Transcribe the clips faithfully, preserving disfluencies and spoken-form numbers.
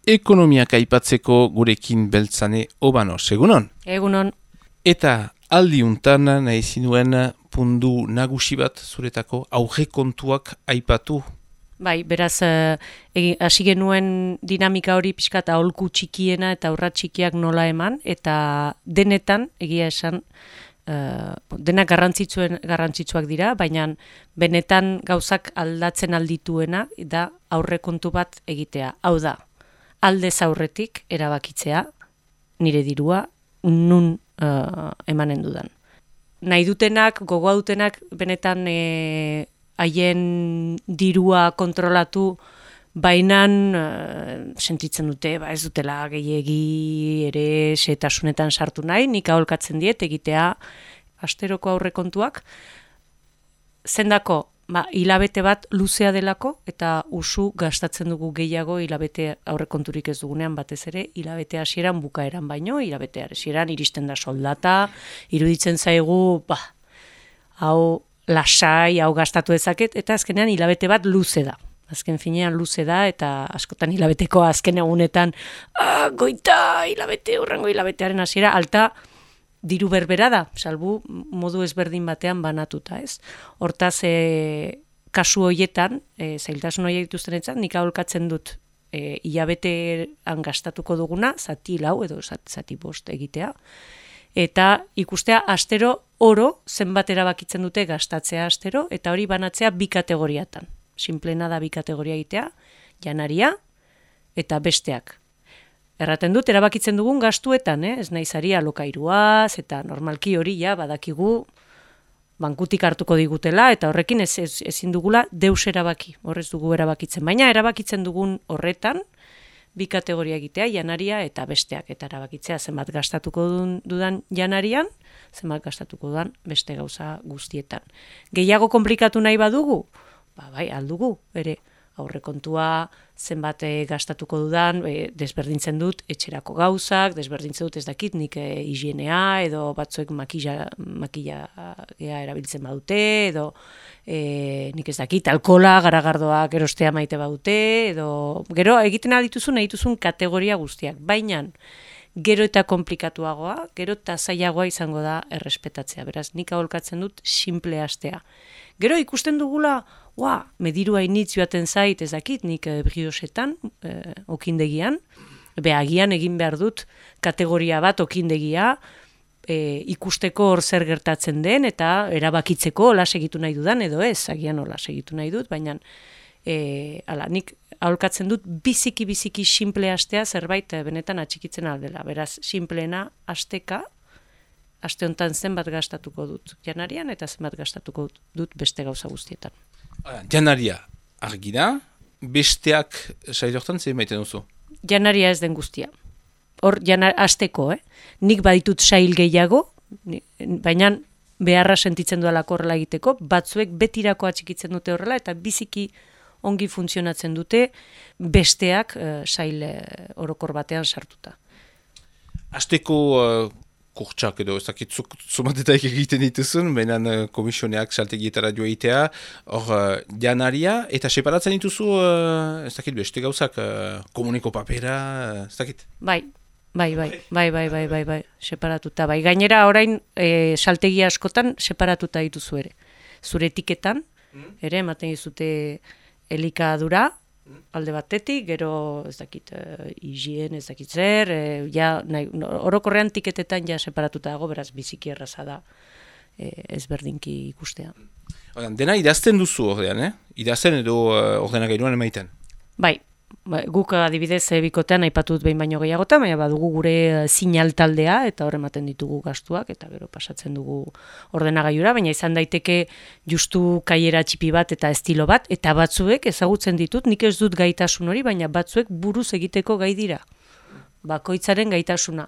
ekonomiak aipatzeko gurekin beltzane obano, egunon? Egunon. Eta aldiuntan nahi zinuen pundu nagusi bat zuretako aurrekontuak aipatu? Bai, beraz, hasi genuen dinamika hori pixkat aholku txikiena eta aurra txikiak nola eman, eta denetan, egia esan, Uh, denak garrantzitsuen garrantzitsuak dira, baina benetan gauzak aldatzen aldituena da aurrekontu bat egitea. Hau da, aldez aurretik erabakitzea nire dirua nun uh, emanen dudan. Nahi dutenak, gogoa dutenak benetan eh, haien dirua kontrolatu, bainan uh, sentitzen dute, ba ez dutela gehiegi ere setasunetan sartu nahi, nik aholkatzen diet egitea asteroko aurrekontuak. Zendako, ba, hilabete bat luzea delako, eta usu gastatzen dugu gehiago hilabete aurrekonturik ez dugunean batez ere, hilabete hasieran bukaeran baino, hilabete hasieran iristen da soldata, iruditzen zaigu, ba, hau lasai, hau gastatu dezaket, eta azkenean hilabete bat luze da. Azken finean luze da, eta askotan hilabeteko azken egunetan ah, goita, hilabete, urrengo hilabetearen hasiera, alta diru berbera da, salbu modu ezberdin batean banatuta, ez? Hortaz, e, kasu hoietan, e, zailtasun horiek dituztenetan, nik aholkatzen dut e, hilabetean gastatuko duguna, zati lau edo zati bost egitea, eta ikustea astero oro zenbat erabakitzen dute gastatzea astero, eta hori banatzea bi kategoriatan. Sinplena da bi kategoria egitea, janaria eta besteak. Erraten dut, erabakitzen dugun gastuetan, eh? Ez naizari alokairuaz, eta normalki hori ja badakigu bankutik hartuko digutela, eta horrekin ez, ez, ezin dugula deus erabaki, horrez dugu erabakitzen. Baina erabakitzen dugun horretan, bi kategoria egitea, janaria eta besteak, eta erabakitzea zenbat gastatuko dun, dudan janarian, zenbat gastatuko dudan beste gauza guztietan. Gehiago komplikatu nahi badugu, Ba, bai, aldugu, ere, aurrekontua zenbat e, gastatuko dudan, e, desberdintzen dut etxerako gauzak, desberdintzen dut ez dakit, nik e, higienea, edo batzuek makilla, makilla ea erabiltzen badute, edo e, nik ez dakit, alkola, garagardoak erostea maite badute, edo, gero, egiten adituzun, egituzun kategoria guztiak, baina, gero eta komplikatuagoa, gero eta zailagoa izango da errespetatzea, beraz, nik aholkatzen dut simple astea. Gero ikusten dugula, Ua, mediru hainitz joaten zait, ez dakit, nik e, briosetan, e, okindegian, behagian egin behar dut kategoria bat okindegia, e, ikusteko hor zer gertatzen den, eta erabakitzeko hola segitu nahi dudan, edo ez, agian hola segitu nahi dut, baina e, ala, nik aholkatzen dut biziki-biziki simple astea zerbait e, benetan atxikitzen aldela. Beraz, simpleena asteka, aste honetan zenbat gastatuko dut janarian, eta zenbat gastatuko dut beste gauza guztietan. Janaria argi da, besteak sail hortan zein maiten duzu? Janaria ez den guztia. Hor, janar, asteko, eh? Nik baditut sail gehiago, baina beharra sentitzen duelako horrela egiteko, batzuek betirako atxikitzen dute horrela, eta biziki ongi funtzionatzen dute besteak uh, sail uh, orokor batean sartuta. Asteko uh, kurtsak edo, ez dakit zumatetaik egiten dituzun, benan uh, komisioneak saltegietara joaitea, hor uh, janaria, eta separatzen dituzu, uh, ez dakit beste gauzak, uh, komuneko papera, uh, ez dakit? Bai. Bai, bai, bai, bai, bai, bai, bai, separatuta, bai. Gainera orain e, saltegia askotan separatuta dituzu ere. Zure etiketan, mm. ere, ematen dizute elikadura, mm. alde batetik, gero, ez dakit, e, higien, ez dakit zer, e, ja, nahi, orokorrean tiketetan ja separatuta dago, beraz biziki erraza da e, ezberdinki ikustea. Odan, dena idazten duzu ordean, eh? Idazten edo uh, ordenagailuan emaiten? Bai. Guk adibidez bikotean aipatut behin baino gehiagotan, baina badugu gure sinal taldea eta hor ematen ditugu gastuak eta gero pasatzen dugu ordenagailura, baina izan daiteke justu kaiera txipi bat eta estilo bat, eta batzuek ezagutzen ditut, nik ez dut gaitasun hori, baina batzuek buruz egiteko gai dira. Bakoitzaren gaitasuna.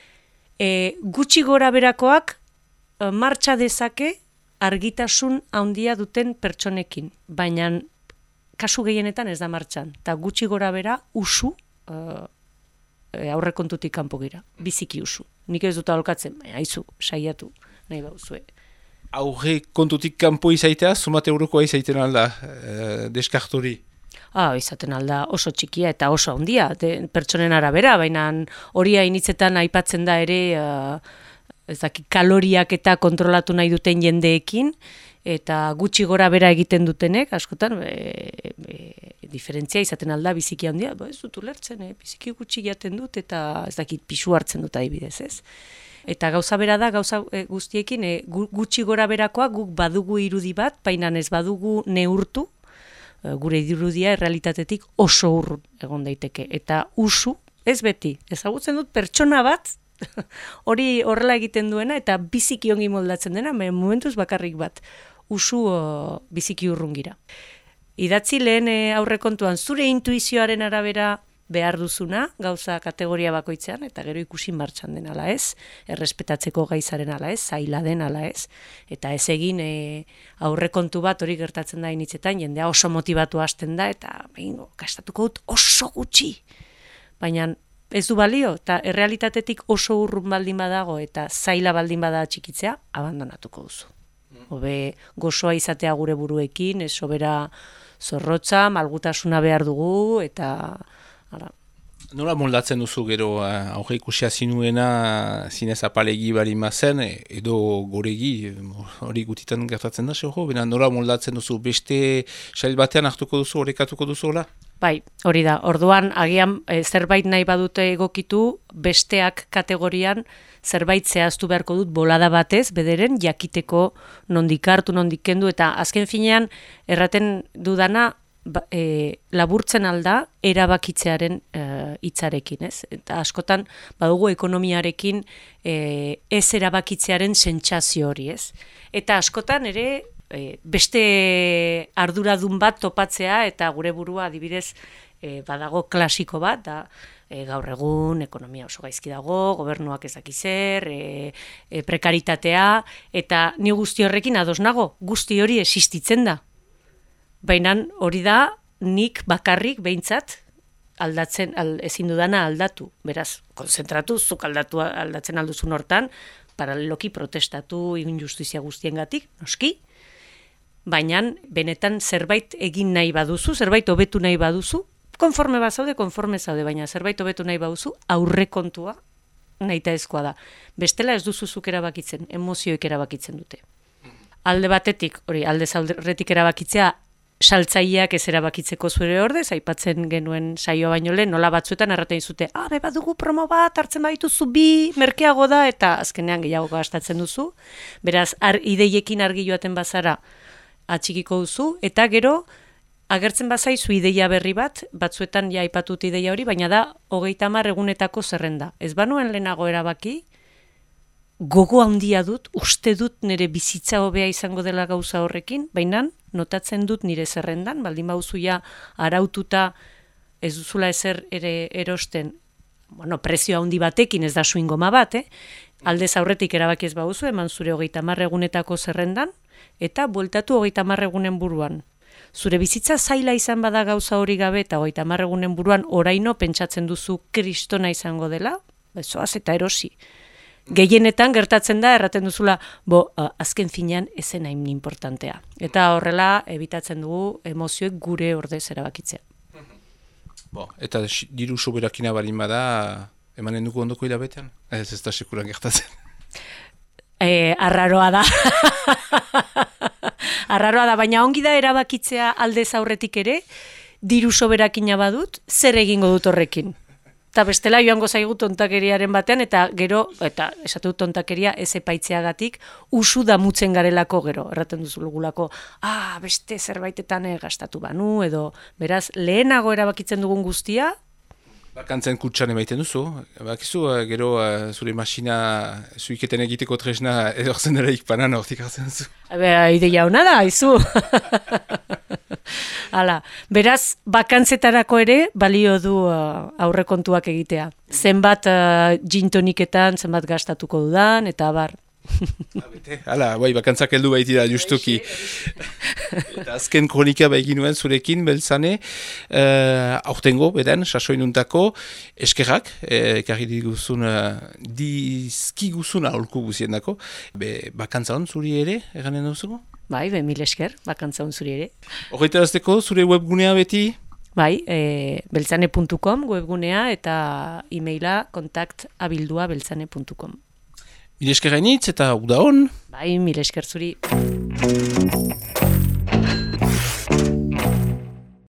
E, gutxi gora berakoak e, martxa dezake argitasun handia duten pertsonekin, baina kasu gehienetan ez da martxan, eta gutxi gora bera usu uh, aurrekontutik kanpo gira, biziki usu. Nik ez dut aholkatzen, baina aizu, saiatu, nahi bauzue. Aurrekontutik kanpo izaitea, zumate eurokoa izaiten alda, uh, deskartori? ah, izaten alda oso txikia eta oso handia, de, pertsonen arabera, baina hori hainitzetan aipatzen da ere, uh, ez dakit, kaloriak eta kontrolatu nahi duten jendeekin, eta gutxi gora bera egiten dutenek, askotan, e, e, diferentzia izaten alda biziki handia, ba, ez dut ulertzen, eh? Biziki gutxi jaten dut, eta ez dakit pisu hartzen dut adibidez, ez? Eta gauza bera da, gauza e, guztiekin, e, gutxi gora berakoa guk badugu irudi bat, baina ez badugu neurtu, e, gure irudia errealitatetik oso urrun egon daiteke. Eta usu, ez beti, ezagutzen dut pertsona bat, hori horrela egiten duena, eta biziki ongi moldatzen dena, momentuz bakarrik bat, usu o, biziki urrungira. Idatzi lehen e, aurrekontuan zure intuizioaren arabera behar duzuna, gauza kategoria bakoitzean, eta gero ikusi martxan den ala ez, errespetatzeko gaizaren ala ez, zaila den ala ez, eta ez egin e, aurrekontu bat hori gertatzen da initzetan, jendea oso motibatu hasten da, eta behin, gastatuko dut oso gutxi, baina ez du balio, eta errealitatetik oso urrun baldin badago, eta zaila baldin bada txikitzea, abandonatuko duzu. Hobe gozoa izatea gure buruekin, ez sobera zorrotza, malgutasuna behar dugu, eta ara. Nola moldatzen duzu gero aurre ikusia zinuena zinez apalegi bari mazen, edo goregi, hori gutitan gertatzen da, seho? Bena nola moldatzen duzu, beste sail batean hartuko duzu, horrekatuko duzu, hola? Bai, hori da, orduan agian e, zerbait nahi badute egokitu, besteak kategorian zerbait zehaztu beharko dut bolada batez, bederen jakiteko nondik hartu, nondik kendu, eta azken finean erraten dudana, Ba, e, laburtzen alda erabakitzearen hitzarekin, ez? Eta askotan badugu ekonomiarekin e, ez erabakitzearen sentsazio hori, ez? Eta askotan ere e, beste arduradun bat topatzea eta gure burua adibidez e, badago klasiko bat, da e, gaur egun ekonomia oso gaizki dago, gobernuak ez daki zer, e, e, prekaritatea, eta ni guzti horrekin ados nago, guzti hori existitzen da. Baina hori da nik bakarrik behintzat aldatzen, al, ezin dudana aldatu. Beraz, konzentratu, zuk aldatu, aldatzen alduzun hortan, paraleloki protestatu injustizia guztiengatik, noski, baina benetan zerbait egin nahi baduzu, zerbait hobetu nahi baduzu, konforme bazaude, konforme zaude, baina zerbait hobetu nahi baduzu, aurrekontua nahitaezkoa da. Bestela ez duzu zuk erabakitzen, emozioek erabakitzen dute. Alde batetik, hori, alde zaurretik erabakitzea, saltzaileak ez erabakitzeko zure ordez, aipatzen genuen saioa baino lehen, nola batzuetan erraten dizute, ah, be badugu promo bat, hartzen badituzu bi, merkeago da, eta azkenean gehiago gastatzen duzu. Beraz, ar, ideiekin argi joaten bazara atxikiko duzu, eta gero, agertzen bazaizu ideia berri bat, batzuetan ja aipatut ideia hori, baina da, hogeita hamar egunetako zerrenda. Ez banuen lehenago erabaki, gogo handia dut, uste dut nire bizitza hobea izango dela gauza horrekin, baina notatzen dut nire zerrendan, baldin bauzu ja araututa ez duzula ezer ere erosten, bueno, prezio handi batekin ez da suingoma bat, eh? Aldez aurretik erabaki ez bauzu, eman zure hogeita hamar egunetako zerrendan, eta bueltatu hogeita hamar egunen buruan. Zure bizitza zaila izan bada gauza hori gabe, eta hogeita hamar egunen buruan oraino pentsatzen duzu kristona izango dela, zoaz eta erosi. Gehienetan gertatzen da, erraten duzula, bo, azken finean ezen hain importantea. Eta horrela, ebitatzen dugu emozioek gure ordez erabakitzea. Bo, eta diru soberakina balin bada, emanen dugu ondoko hilabetean? Ez ez da sekuran gertatzen. E, arraroa da. Arraroa da, baina ongi da erabakitzea aldez aurretik ere, diru soberakina badut, zer egingo dut horrekin. Eta bestela joango zaigu tontakeriaren batean, eta gero, eta esatu tontakeria ez epaitzeagatik, usu damutzen garelako gero, erraten duzulugulako, ah, beste zerbaitetan gastatu banu, edo, beraz, lehenago erabakitzen dugun guztia. Bakantzen kutsan emaiten duzu, bakizu, gero zure masina zuiketen egiteko tresna edorzen dela ikpanan hortik hartzen duzu. Bera, ideia hona da, haizu. Hala, beraz, bakantzetarako ere balio du uh, aurrekontuak egitea. Zenbat uh, gintoniketan, zenbat gastatuko dudan, eta abar. Hala, bai, bakantzak heldu baitira justuki. Eta azken kronika begin nuen zurekin, beltzane, uh, aurtengo, beden, sasoinuntako, eskerrak, ekarri eh, diguzun, uh, dizkiguzun aholku guzien dako. Be, bakantza hon zuri ere, eranen duzuko? Bai, be, mil esker, bakantza hon zuri ere. Horretarazteko, zure webgunea beti? bai, e, beltzane puntu com webgunea eta e-maila kontaktabildua beltzane puntu com. Mil esker gainitz eta uda hon. Bai, mil esker zuri.